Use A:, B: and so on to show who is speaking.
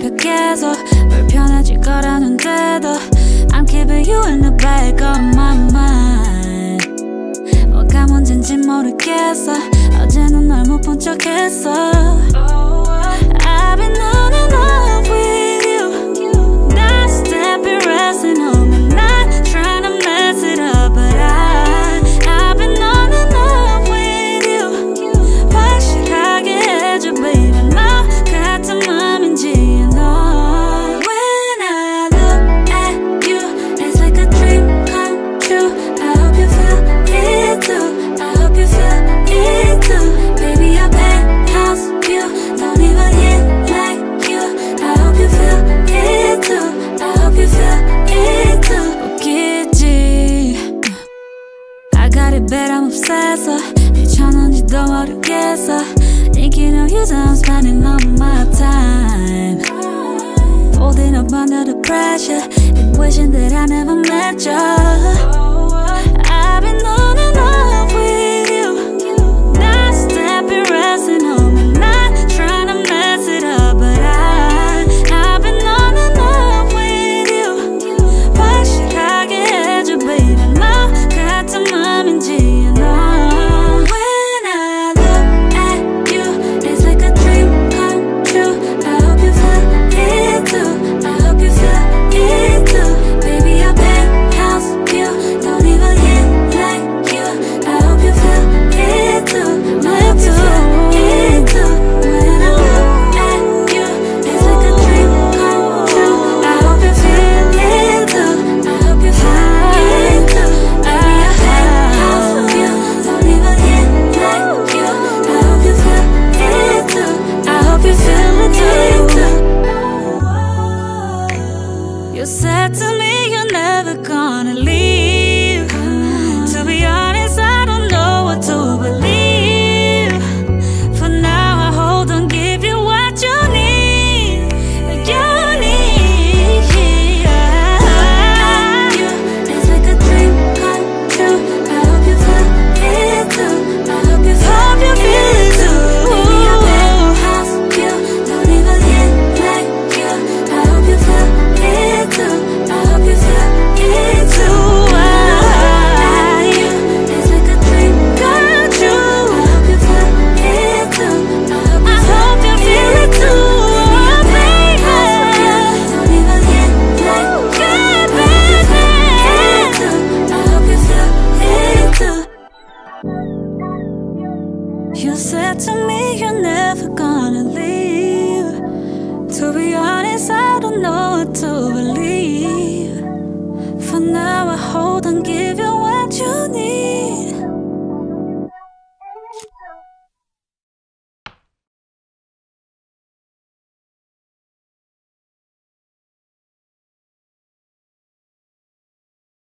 A: 계속 불편해질 거라는데도 I'm keeping you in the back of my mind. 뭐가 문제인지 모르겠어. 어제는 널 못 본 척했어. I've been on and off with you. Not stepping, resting on me, not trying to mess it up, but I've been on and off with you. 확실하게 해줘, baby. 너 같은 맘인지 you know. When I look at you, it's like a dream come true. I hope you feel it too. I hope you feel it too. Baby, your penthouse view don't even hit like you. I hope you feel it too. I hope you feel it too. 웃기지. I got it bad, I'm obsessed. 미쳤는지도 모르겠어. Thinking of you, so I'm spending all my time. Holding up under the pressure and wishing that I never met you. I've been on and off with you. Not stepping, resting on me, not trying to mess it up, but I've been on and off with you. 확실하게 해줘, baby. 너 같은 맘인지 you know. When I look at you, it's like a dream come true. I hope you feel it too. I hope you feel it too. Baby, your penthouse view don't even hit like you. I hope you feel it too. I hope you feel it too. When I look at you, it's like a dream come true. I hope you feel it too. I hope you feel it too. Baby, your penthouse view don't even hit like you. I hope you feel it too. I hope you feel it too. You said to me you're never gonna leave. To be honest, I don't know what to believe. For now, I hold on, give you what you need. You need. You, it's like a dream come true. I hope you feel it too. I hope you feel it too. Baby, your penthouse view don't even hit like you. I hope you feel it too. I hope you feel it too. You, it's like a dream come true. I hope you feel it too. I hope you feel it too, baby. Don't even hit like you, baby. I hope you feel it too. You said to me you're never gonna leave. To be honest, I don't know what to believe. For now, I hold on, give